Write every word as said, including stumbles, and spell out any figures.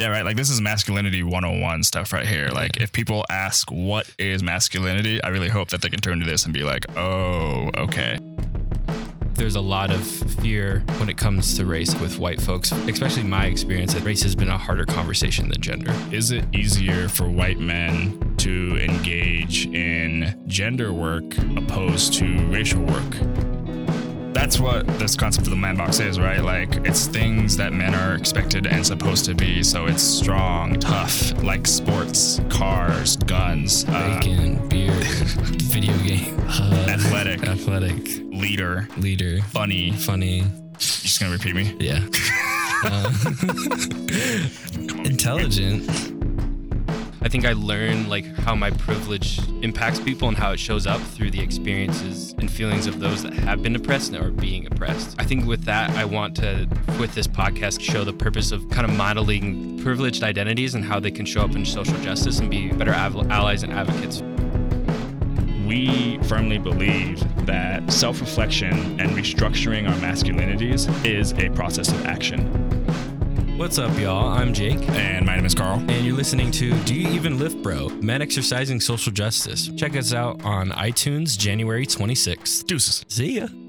Yeah, right. Like this is masculinity one oh one stuff right here. Like if people ask what is masculinity, I really hope that they can turn to this and be like, oh, okay. There's a lot of fear when it comes to race with white folks, especially my experience that race has been a harder conversation than gender. Is it easier for white men to engage in gender work opposed to racial work? That's what this concept of the man box is, right? Like it's things that men are expected and supposed to be. So it's strong, tough, like sports, cars, guns, bacon, uh, beer, video game, uh, athletic, athletic, leader, leader, funny, funny. You just gonna repeat me? Yeah. uh, intelligent. I think I learned like how my privilege impacts people and how it shows up through the experiences and feelings of those that have been oppressed and are being oppressed. I think with that, I want to, with this podcast, show the purpose of kind of modeling privileged identities and how they can show up in social justice and be better av- allies and advocates. We firmly believe that self-reflection and restructuring our masculinities is a process of action. What's up, y'all? I'm Jake. And my name is Carl. And you're listening to Do You Even Lift, Bro? Men Exercising Social Justice. Check us out on iTunes January twenty-sixth. Deuces. See ya.